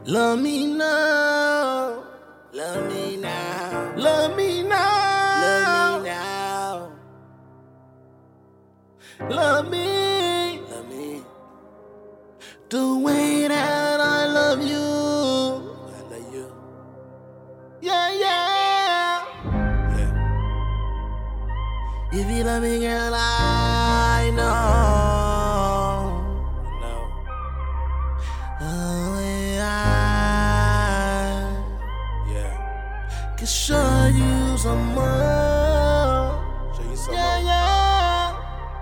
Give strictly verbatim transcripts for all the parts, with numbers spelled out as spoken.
Love me now. Love me now. Love me now. Love me now. Love me. Love me. The way that I love you. I love you. Yeah, yeah. Yeah. If you love me, girl, I know. No. Oh, I Yeah. can show you some more. Show you some Yeah, more. yeah.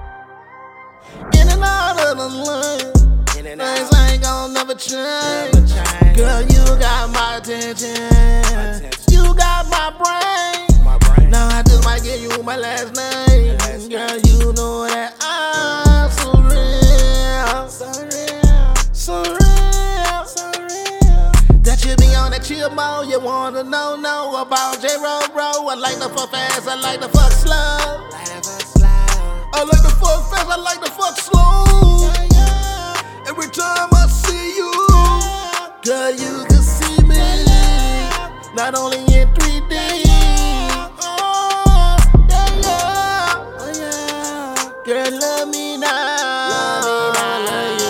In and out of the lane. In and Things out. ain't gon' never change. Never change. Girl, you got my attention. attention. You got my brain. My brain. Now I just might give you my last name. Last Girl, name. you know that I'm so real. So real. So real. So real. That you be on that chill mode. You wanna know, know about J-Ro, bro. I like the fuck fast, I like the fuck slow. Light up a slide. I like the fuck fast, I like the fuck slow. Yeah, yeah. Every time I see you, girl, you can see me. Not only in three D. Oh, yeah, yeah. Oh, yeah. Girl, love me now. Love me now. Love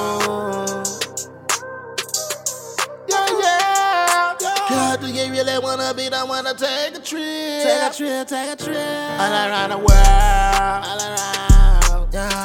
you. Yeah, yeah. Girl, do you really wanna be the one to take a trip? Take a trip, take a trip. All around the world. All around. Yeah.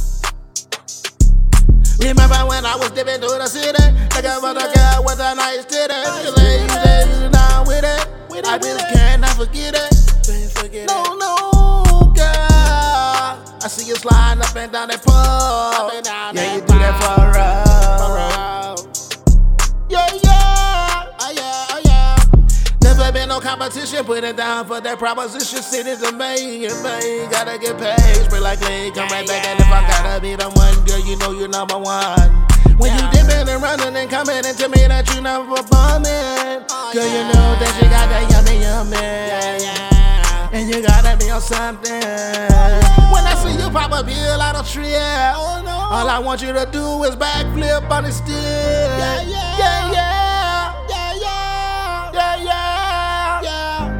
Remember when I was dipping through the city? Like a mother girl with a nice titty. She say you say you down with it. I just cannot forget it. Can't forget No, it. no, girl. I see you sliding up and down that pole. Up and down Yeah, that you do that for a pole. road. Yeah, yeah. Oh yeah, oh yeah. Never been no competition. Put it down for that proposition. City to me, and me. Gotta get paid. Spray like lead. Come right back. And if I gotta be the one, girl, you know you're number one. When you dipping and running and coming into me, that you never bumming. Oh, Girl, you yeah. know that you got that yummy, yummy. Yeah, yeah. And you gotta be on something. When I see you pop a bill out of trip, Oh, no. all I want you to do is backflip on the stick. Yeah, yeah. Yeah, yeah. Yeah, yeah. Yeah, yeah. Yeah.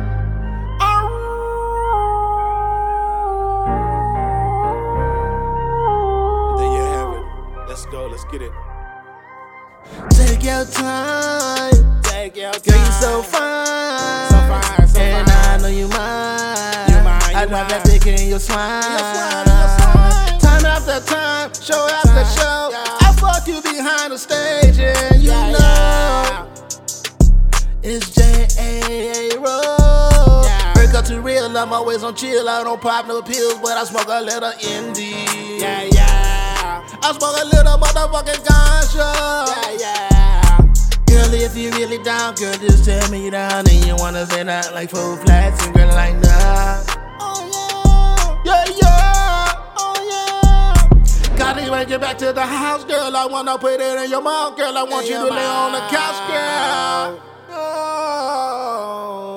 There you have it. Let's go, let's get it. Take your time. Take your time. Girl, you so fine. So fine, so and fine. I know you mine. You mine, I you love that mine. dick in your swine. Your swine, your swine. Time after time, show after show. Yeah. I fuck you behind the stage, and you Yeah, know yeah. it's J A A roll. Yeah. Break up to real, I'm always on chill. I don't pop no pills, but I smoke a little indie. Yeah, yeah. I smoke a little motherfucking ganja. Yeah, yeah. Girl, if you really down, girl, just tell me you down. And you wanna say that like four flats and girl like that. Oh Yeah, yeah. yeah. Oh yeah. Gotta even get back to the house, girl. I wanna put it in your mouth, girl. I want In you to your lay on the couch, girl. mouth.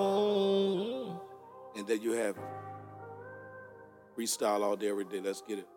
Oh. And there you have it. Freestyle all day, every day. Let's get it.